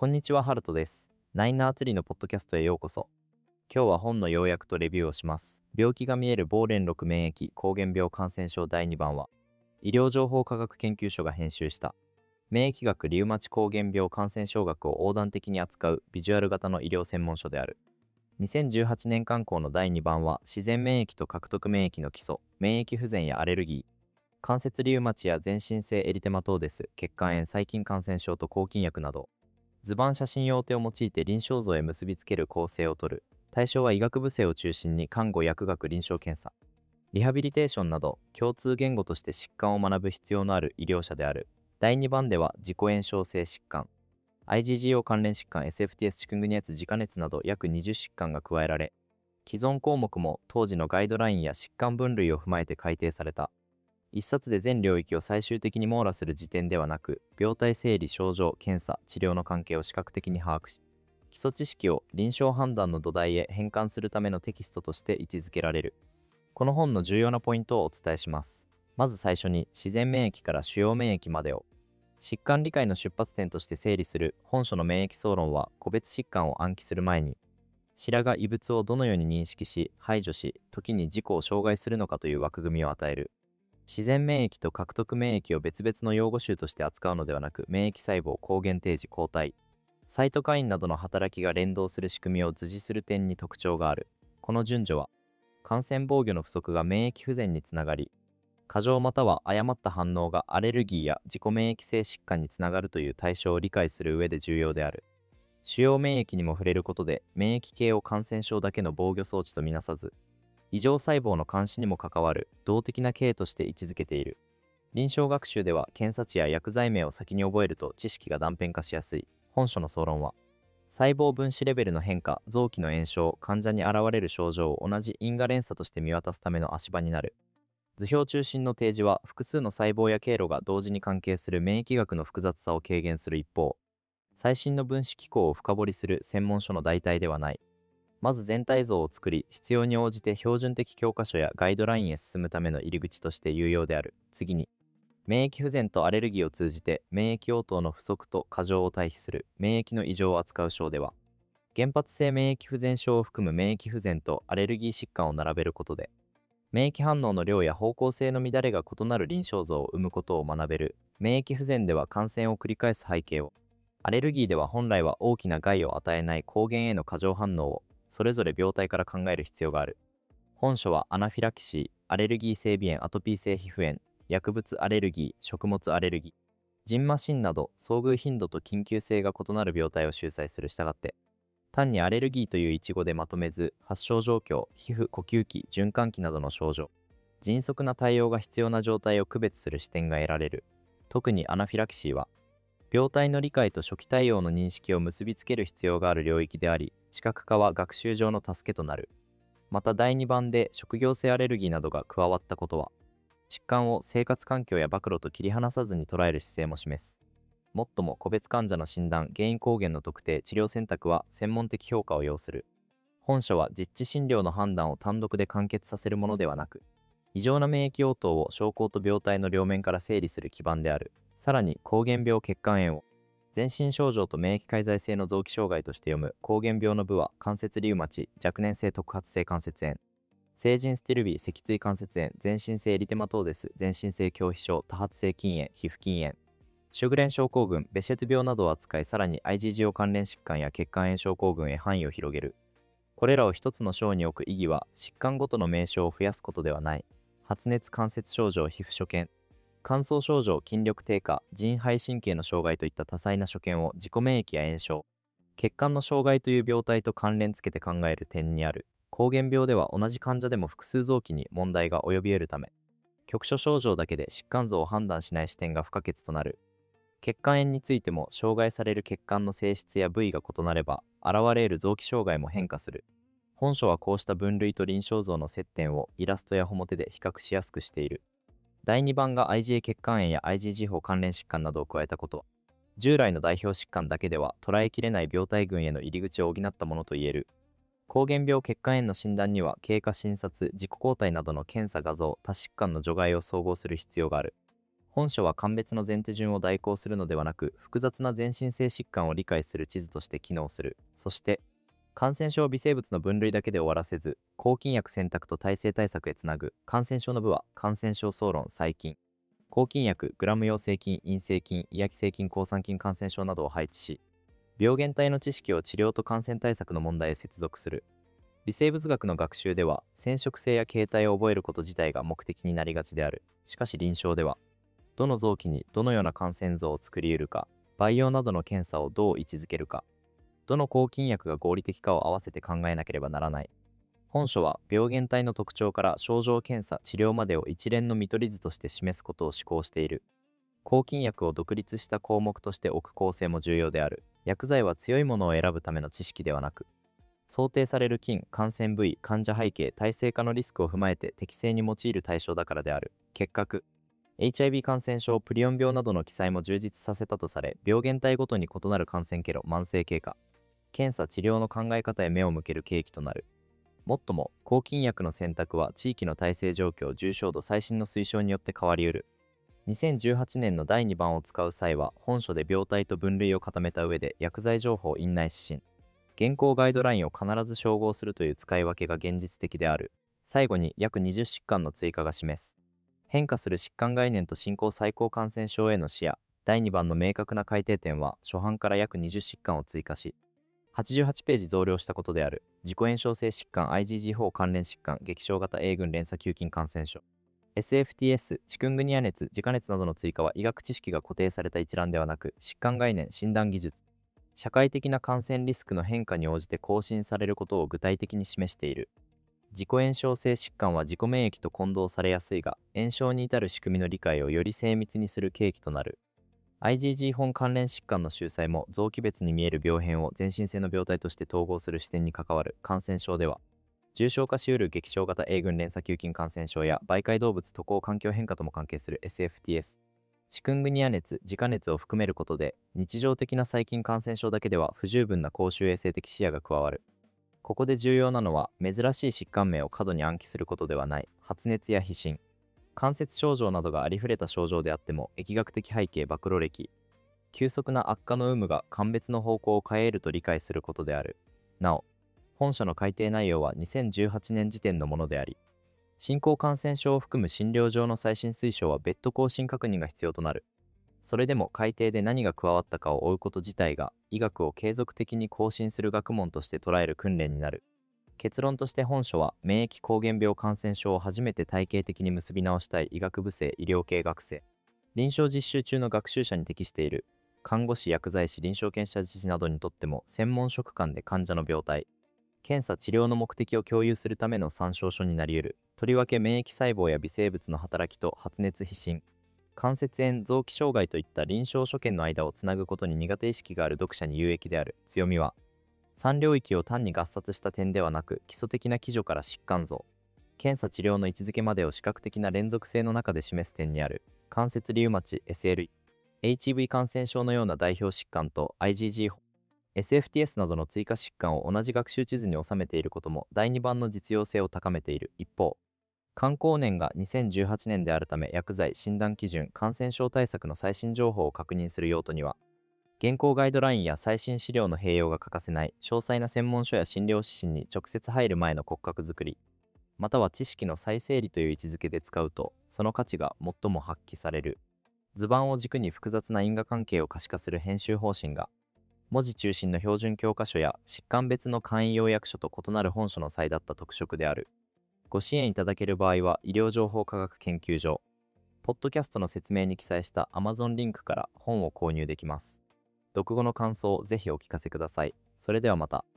こんにちは、ハルトです。ナイナーツリーのポッドキャストへようこそ。今日は本の要約とレビューをします。病気が見える亡連6免疫膠原病感染症第2版は、医療情報科学研究所が編集した免疫学リウマチ膠原病感染症学を横断的に扱うビジュアル型の医療専門書である。2018年刊行の第2版は、自然免疫と獲得免疫の基礎、免疫不全やアレルギー、関節リウマチや全身性エリテマトーデス、血管炎、細菌感染症と抗菌薬など、図版写真用手を用いて臨床像へ結びつける構成をとる。対象は医学部生を中心に看護、薬学、臨床検査、リハビリテーションなど共通言語として疾患を学ぶ必要のある医療者である。第2版では自己炎症性疾患、IgGO 関連疾患、SFTS チクングニアツ自家熱など約20疾患が加えられ、既存項目も当時のガイドラインや疾患分類を踏まえて改定された。一冊で全領域を最終的に網羅する時点ではなく、病態整理、症状、検査、治療の関係を視覚的に把握し、基礎知識を臨床判断の土台へ変換するためのテキストとして位置づけられる。この本の重要なポイントをお伝えします。まず最初に、自然免疫から主要免疫までを疾患理解の出発点として整理する本書の免疫総論は、個別疾患を暗記する前に、白髪異物をどのように認識し、排除し、時に自己を障害するのかという枠組みを与える。自然免疫と獲得免疫を別々の用語集として扱うのではなく、免疫細胞、抗原提示、抗体、サイトカインなどの働きが連動する仕組みを図示する点に特徴がある。この順序は、感染防御の不足が免疫不全につながり、過剰または誤った反応がアレルギーや自己免疫性疾患につながるという対象を理解する上で重要である。主要免疫にも触れることで、免疫系を感染症だけの防御装置とみなさず、異常細胞の監視にも関わる動的な系として位置づけている。臨床学習では検査値や薬剤名を先に覚えると知識が断片化しやすい。本書の総論は、細胞分子レベルの変化、臓器の炎症、患者に現れる症状を同じ因果連鎖として見渡すための足場になる。図表中心の提示は、複数の細胞や経路が同時に関係する免疫学の複雑さを軽減する一方、最新の分子機構を深掘りする専門書の代替ではない。まず全体像を作り、必要に応じて標準的教科書やガイドラインへ進むための入り口として有用である。次に、免疫不全とアレルギーを通じて免疫応答の不足と過剰を対比する免疫の異常を扱う章では、原発性免疫不全症を含む免疫不全とアレルギー疾患を並べることで、免疫反応の量や方向性の乱れが異なる臨床像を生むことを学べる。免疫不全では感染を繰り返す背景を、アレルギーでは本来は大きな害を与えない抗原への過剰反応を、それぞれ病態から考える必要がある。本書はアナフィラキシー、アレルギー性鼻炎、アトピー性皮膚炎、薬物アレルギー、食物アレルギー、ジンマシンなど遭遇頻度と緊急性が異なる病態を秀載する。したがって、単にアレルギーという一語でまとめず、発症状況、皮膚、呼吸器、循環器などの症状、迅速な対応が必要な状態を区別する視点が得られる。特にアナフィラキシーは、病態の理解と初期対応の認識を結びつける必要がある領域であり、視覚化は学習上の助けとなる。また第2版で職業性アレルギーなどが加わったことは、疾患を生活環境や暴露と切り離さずに捉える姿勢も示す。もっとも個別患者の診断、原因抗原の特定、治療選択は専門的評価を要する。本書は実地診療の判断を単独で完結させるものではなく、異常な免疫応答を症候と病態の両面から整理する基盤である。さらに、膠原病血管炎を全身症状と免疫介在性の臓器障害として読む膠原病の部は、関節リウマチ、若年性特発性関節炎、成人スティルビー脊椎関節炎、全身性エリテマトーデス、全身性狂皮症、多発性筋炎、皮膚筋炎、シュグレン症候群、ベシェツ病などを扱い、さらに IgGO 関連疾患や血管炎症候群へ範囲を広げる。これらを一つの章に置く意義は、疾患ごとの名称を増やすことではない。発熱関節症状、皮膚所見、乾燥症状、筋力低下、腎肺神経の障害といった多彩な所見を自己免疫や炎症、血管の障害という病態と関連付けて考える点にある。膠原病では同じ患者でも複数臓器に問題が及び得るため、局所症状だけで疾患像を判断しない視点が不可欠となる。血管炎についても、障害される血管の性質や部位が異なれば、現れる臓器障害も変化する。本書はこうした分類と臨床像の接点をイラストや表で比較しやすくしている。第2版が IgA 血管炎や IgG 法関連疾患などを加えたことは、従来の代表疾患だけでは捉えきれない病態群への入り口を補ったものといえる。膠原病血管炎の診断には、経過診察、自己抗体などの検査画像、多疾患の除外を総合する必要がある。 本書は鑑別の前手順を代行するのではなく、複雑な全身性疾患を理解する地図として機能する。そして、感染症微生物の分類だけで終わらせず、抗菌薬選択と耐性対策へつなぐ。感染症の部は、感染症総論、細菌、抗菌薬、グラム陽性菌、陰性菌、医薬性菌、抗酸菌感染症などを配置し、病原体の知識を治療と感染対策の問題へ接続する。微生物学の学習では、染色性や形態を覚えること自体が目的になりがちである。しかし臨床では、どの臓器にどのような感染像を作り得るか、培養などの検査をどう位置づけるか、どの抗菌薬が合理的かを合わせて考えなければならない。本書は病原体の特徴から症状検査、治療までを一連の見取り図として示すことを志向している。抗菌薬を独立した項目として置く構成も重要である。薬剤は強いものを選ぶための知識ではなく、想定される菌、感染部位、患者背景、耐性化のリスクを踏まえて適正に用いる対象だからである。結核、HIV 感染症、プリオン病などの記載も充実させたとされ、病原体ごとに異なる感染経路、慢性経過、検査・治療の考え方へ目を向ける契機となる。もっとも、抗菌薬の選択は地域の耐性状況、重症度、最新の推奨によって変わりうる。2018年の第2版を使う際は、本書で病態と分類を固めた上で、薬剤情報院内指針、現行ガイドラインを必ず照合するという使い分けが現実的である。最後に約20疾患の追加が示す。変化する疾患概念と進行最高感染症への視野。第2版の明確な改定点は、初版から約20疾患を追加し、88ページ増量したことである。自己炎症性疾患、IgG4 関連疾患、激症型 A 群連鎖球菌感染症、SFTS、チクングニア熱、自家熱などの追加は医学知識が固定された一覧ではなく、疾患概念、診断技術、社会的な感染リスクの変化に応じて更新されることを具体的に示している。自己炎症性疾患は自己免疫と混同されやすいが、炎症に至る仕組みの理解をより精密にする契機となる。IgG 本関連疾患の秀才も臓器別に見える病変を全身性の病態として統合する視点に関わる。感染症では、重症化しうる激症型 A 群連鎖球菌感染症や媒介動物渡航環境変化とも関係する SFTS、チクングニア熱、自家熱を含めることで、日常的な細菌感染症だけでは不十分な公衆衛生的視野が加わる。ここで重要なのは、珍しい疾患名を過度に暗記することではない。発熱や皮疹、関節症状などがありふれた症状であっても、疫学的背景、暴露歴、急速な悪化の有無が鑑別の方向を変えると理解することである。なお、本書の改定内容は2018年時点のものであり、新興感染症を含む診療上の最新推奨は別途更新確認が必要となる。それでも改定で何が加わったかを追うこと自体が、医学を継続的に更新する学問として捉える訓練になる。結論として本書は、免疫膠原病感染症を初めて体系的に結び直したい医学部生、医療系学生、臨床実習中の学習者に適している。看護師、薬剤師、臨床検査技師などにとっても、専門職間で患者の病態、検査・治療の目的を共有するための参照書になり得る。とりわけ免疫細胞や微生物の働きと発熱・皮疹、関節炎、臓器障害といった臨床所見の間をつなぐことに苦手意識がある読者に有益である。強みは、3領域を単に合冊した点ではなく、基礎的な基準から疾患像、検査・治療の位置づけまでを視覚的な連続性の中で示す点にある。関節リウマチ、SLE、HIV 感染症のような代表疾患と IgG、SFTS などの追加疾患を同じ学習地図に収めていることも第2版の実用性を高めている。一方、刊行年が2018年であるため、薬剤、診断基準、感染症対策の最新情報を確認する用途には、現行ガイドラインや最新資料の併用が欠かせない。詳細な専門書や診療指針に直接入る前の骨格づくり、または知識の再整理という位置づけで使うと、その価値が最も発揮される。図版を軸に複雑な因果関係を可視化する編集方針が、文字中心の標準教科書や疾患別の簡易要約書と異なる本書の際だった特色である。ご支援いただける場合は、医療情報科学研究所、ポッドキャストの説明に記載した Amazon リンクから本を購入できます。読後の感想をぜひお聞かせください。それではまた。